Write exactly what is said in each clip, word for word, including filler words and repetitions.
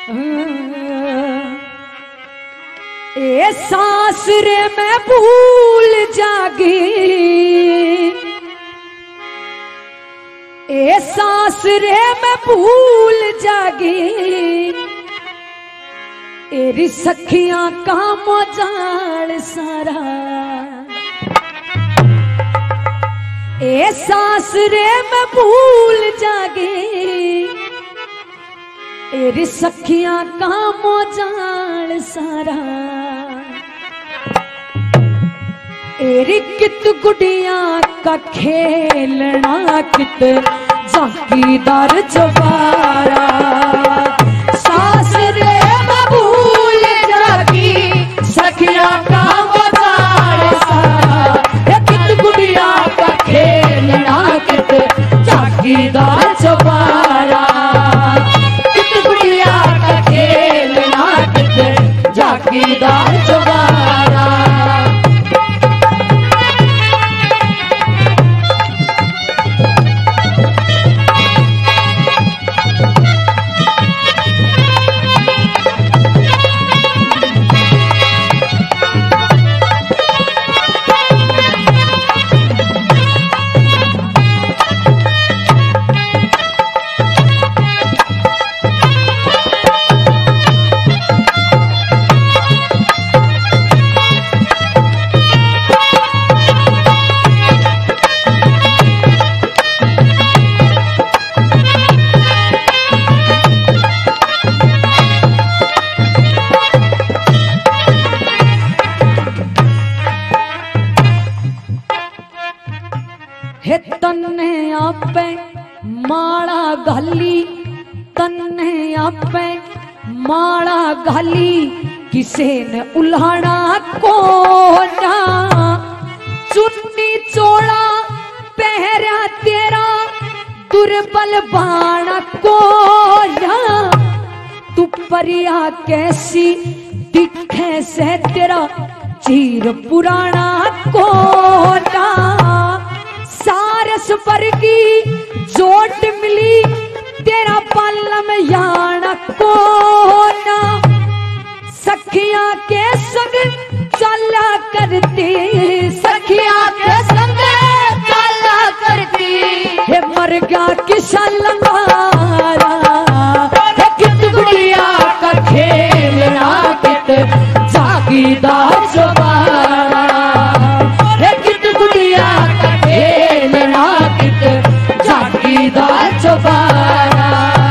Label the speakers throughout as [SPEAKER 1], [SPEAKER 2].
[SPEAKER 1] ए सासरे में भूल जागी, ए सासरे में भूल जागी, एरी सखियां का मोजाल सारा। ए सासरे में भूल जागी, एरी सखियां का मोजाल सारा। एरी कित गुड़िया का खेलना कित जागीदार जवारा। सासरे में भूल जागी, सखियां का मोजाल सारा। कित गुड़िया का खेलना कित जागीदार जवारा। कित गुड़िया का खेलना कित जागीदार जवारा। हे तन्ने आपे माला घाली, तन्ने आपे माला घाली, किसे ने उल्हाड़ा को ना। चुन्नी चोला पहरा तेरा दुर्बल बाणा को ना। तू परिया कैसी दिखे से तेरा चीर पुराना को ना। सारस वर्गी जोट मिली तेरा पालम याना को ना। सखियां के संग चला करती, सखियां के संग चला करती, हे मर गया किशन लंगारा। कित गुड़िया का खेलना कित जागीदार जवारा। कित गुड़िया का खेलना कित जागीदार जवारा।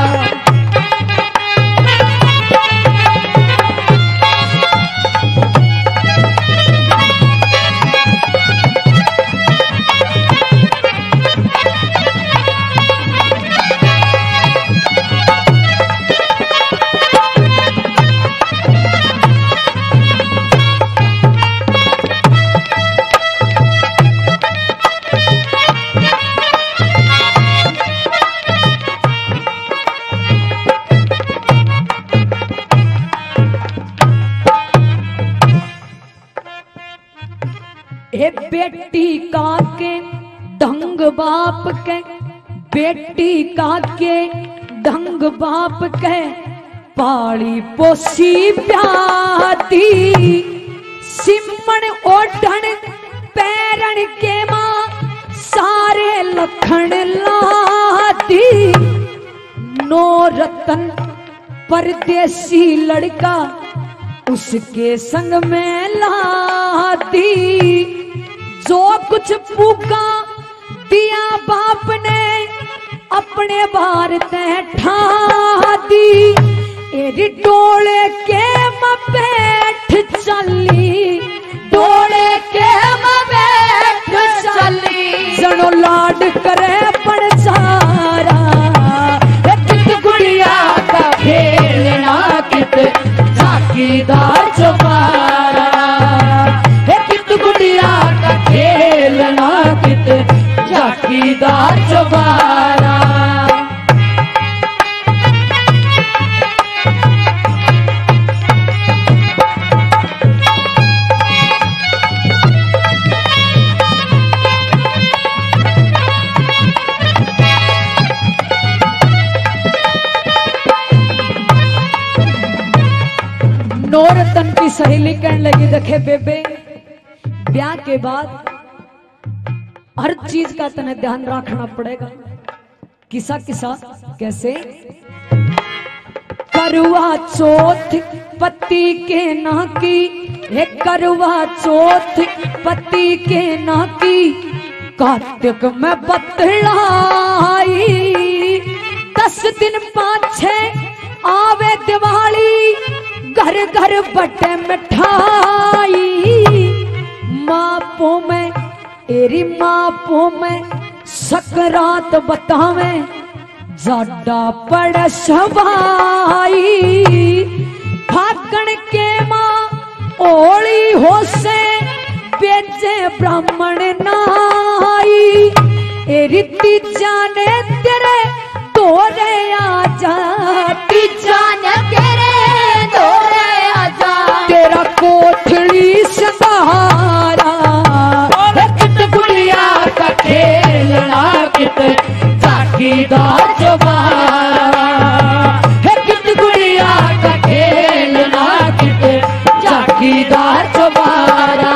[SPEAKER 1] हे बेटी का के ढंग बाप के, बेटी का के ढंग बाप के, पाली पोसी प्यादी। सिमण ओढ़न पैरण के माँ सारे लखन लादी। नो रतन परदेसी लड़का उसके संग में लादी। जो कुछ फूका दिया बाप ने अपने बार ते ठा दी। एरी डोले के मपेठ चली, डोले के मपेठ चली, जनो लाड करे पण सारा। कित गुड़िया का खेलना कित जागीदार जवारा। कित गुड़िया का खेलना कित जागीदार जवारा। सहेली कहने लगी देखे बेबे ब्याह के बाद हर चीज का तने ध्यान रखना पड़ेगा। किसा किसा कैसे करवा चौथ पति के ना की हे करवा चौथ पति के ना की कार्तिक में बतलाई दस दिन पाछे आवे दिवाली घर घर बटे मिठाई मापो में एरी मापो में सकरात बतावे जाडा पड़ सवाई फागण के माँ ओली हो से बेचे ब्राह्मण नाई ए रीति जाने तेरे तोरे आजा
[SPEAKER 2] जाने तेरे तोरे आजा
[SPEAKER 1] तेरा कोठड़ी सहारा
[SPEAKER 2] कित गुड़िया का खेलना कित जागीदार चौबारा है कित गुड़िया का खेलना कित जागीदार चौबारा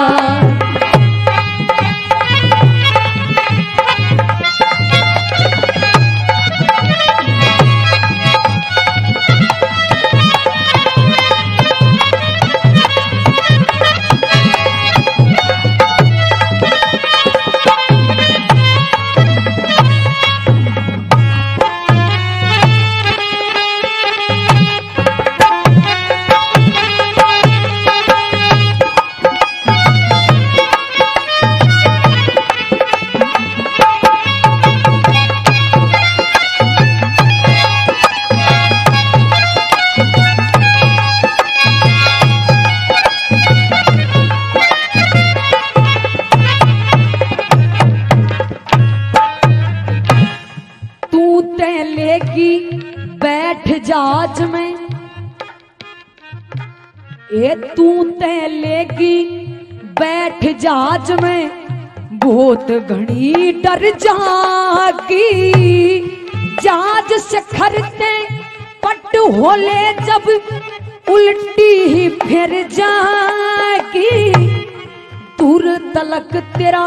[SPEAKER 1] बैठ जाज में ए तू ते लेगी बैठ जाज में बहुत घनी डर जागी जाज से खरते पट होले जब उल्टी ही फिर जागी दूर तलक तेरा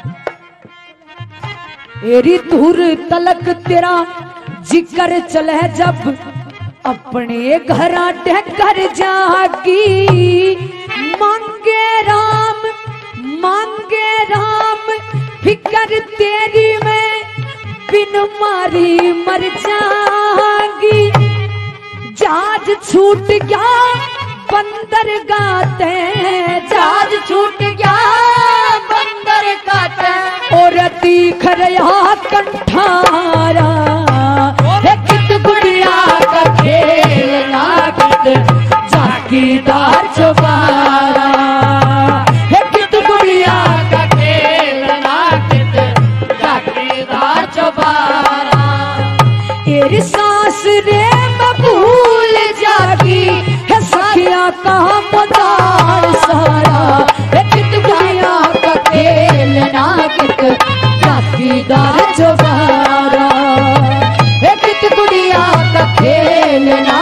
[SPEAKER 1] एरी दूर तलक तेरा जिक्र चले जब अपने घर ढकर जागी मांगे राम मांगे राम फिकर तेरी में बिन मारी मर जागी जहाज छूट गया बंदर गाते
[SPEAKER 2] जहाज छूट गया बंदर गाते
[SPEAKER 1] और तीख रहा कंठारा
[SPEAKER 2] कित गुड़िया का खेलना कित जागीदार चौबारा है कित गुड़िया का खेलना कित जागीदार चौबारा
[SPEAKER 1] तेरी सांस रे मैं भूल जागी है सखिया का मदार सारा
[SPEAKER 2] है कित गुड़िया का खेलना कित जागीदार चौबारा है कित गुड़िया का खेलना